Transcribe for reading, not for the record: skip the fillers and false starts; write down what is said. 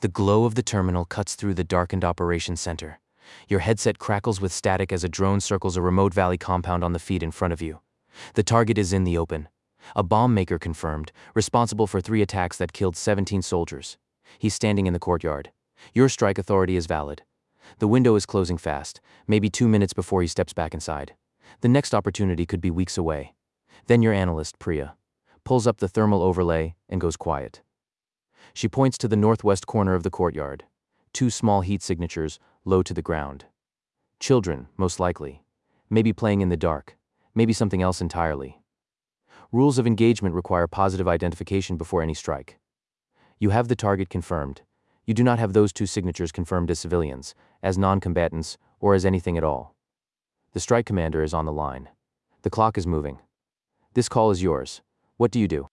The glow of the terminal cuts through the darkened operations center. Your headset crackles with static as a drone circles a remote valley compound on the feed in front of you. The target is in the open. A bomb maker confirmed, responsible for 3 attacks that killed 17 soldiers. He's standing in the courtyard. Your strike authority is valid. The window is closing fast, maybe 2 minutes before he steps back inside. The next opportunity could be weeks away. Then your analyst, Priya, pulls up the thermal overlay and goes quiet. She points to the northwest corner of the courtyard. 2 small heat signatures, low to the ground. Children, most likely. Maybe playing in the dark. Maybe something else entirely. Rules of engagement require positive identification before any strike. You have the target confirmed. You do not have those 2 signatures confirmed as civilians, as non-combatants, or as anything at all. The strike commander is on the line. The clock is moving. This call is yours. What do you do?